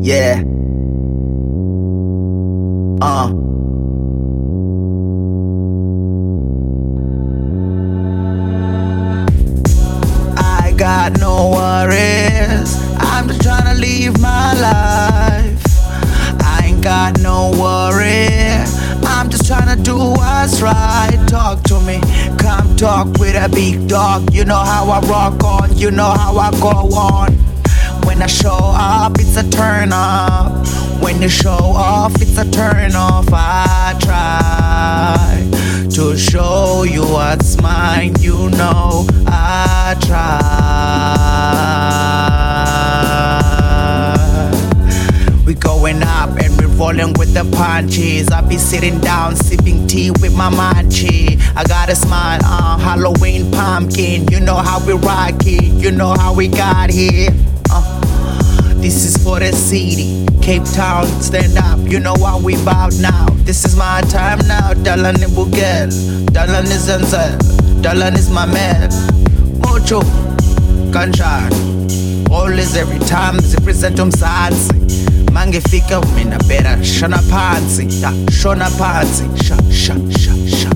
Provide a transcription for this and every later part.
Yeah. I got no worries. I'm just tryna live my life. I ain't got no worry. I'm just tryna do what's right. Talk to me, come talk with a big dog. You know how I rock on, you know how I go on. When I show up, it's a turn up. When you show off, it's a turn off. I try to show you what's mine, you know I try. We going up and we rolling with the punches. I be sitting down sipping tea with my manchi. I got a smile on Halloween pumpkin. You know how we rock it, you know how we got here. This is for the city, Cape Town, stand up, you know how we bout now. This is my time now, Dalan ni Bugel, Dalan ni Zenzel, Dalan is my man. Mocho, Kanchan, always every time zipresent umzansi. Mangefika mina bera shona phansi, shona phansi, sha.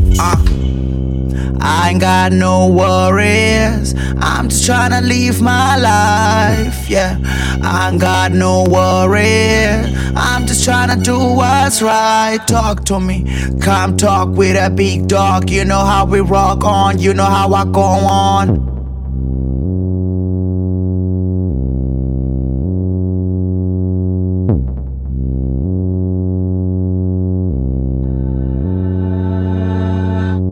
I ain't got no worries. I'm just tryna live my life, yeah. I ain't got no worries. I'm just tryna do what's right. Talk to me, come talk with a big dog. You know how we rock on, you know how I go on.